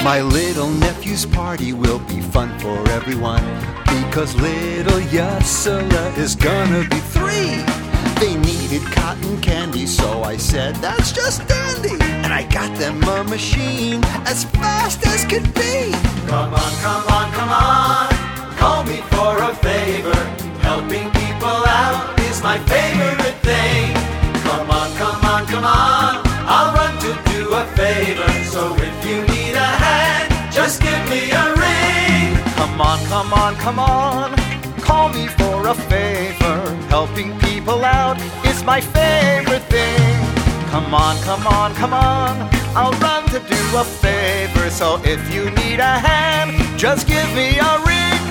My little nephew's party will be fun for everyone, because little Yasala is gonna be 3. They needed cotton candy, so I said, that's just dandy. And I got them a machine as fast as could be. Come on, come on, come on, call me for a favor. Helping people out is my favorite thing. Come on, come on, come on, I'll run to do a favor. So if you need a hand, just give me a ring. Come on, come on, come on, call me for a favor. Helping people out is my favorite thing. Come on, come on, come on, I'll run to do a favor. So if you need a hand, just give me a ring.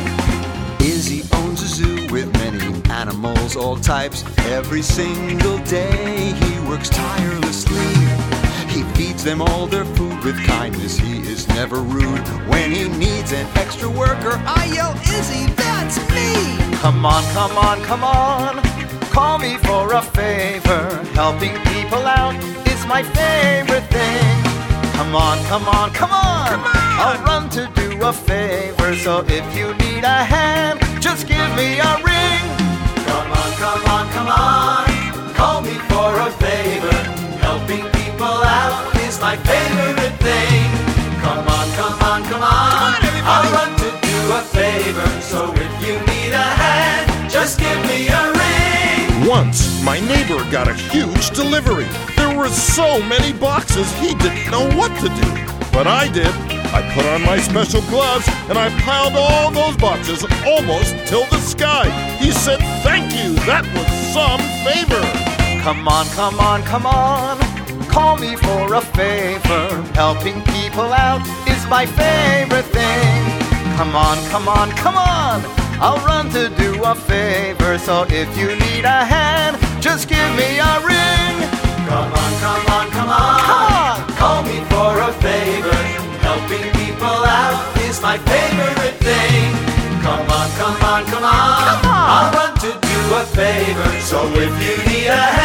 Izzy owns a zoo with many animals, all types. Every single day he works tirelessly. He feeds them all their food with kindness. He is never rude. When he needs an extra worker, I yell, Izzy, that's me. Come on, come on, come on, call me for a favor. Helping people out is my favorite thing. Come on, come on, come on, Come on. I'll run to do a favor. So if you need a hand, just give me a ring. Come on, come on, come on, call me for a favor. Helping people out is my favorite thing. Come on, come on, come on, I'll run to do a favor. So if you need a hand, just give me a ring. Once, my neighbor got a huge delivery. There were so many boxes, he didn't know what to do. But I did. I put on my special gloves, and I piled all those boxes almost till the sky. He said, thank you, that was some favor. Come on, come on, come on, call me for a favor. Helping people out is my favorite thing. Come on, come on, come on, I'll run to do a favor. So if you need a hand, just give me a ring. Come on, come on, come on, Come on. call me for a favor. Helping people out is my favorite thing. Come on, come on, come on, Come on. I'll run to do a favor. So if you need a hand,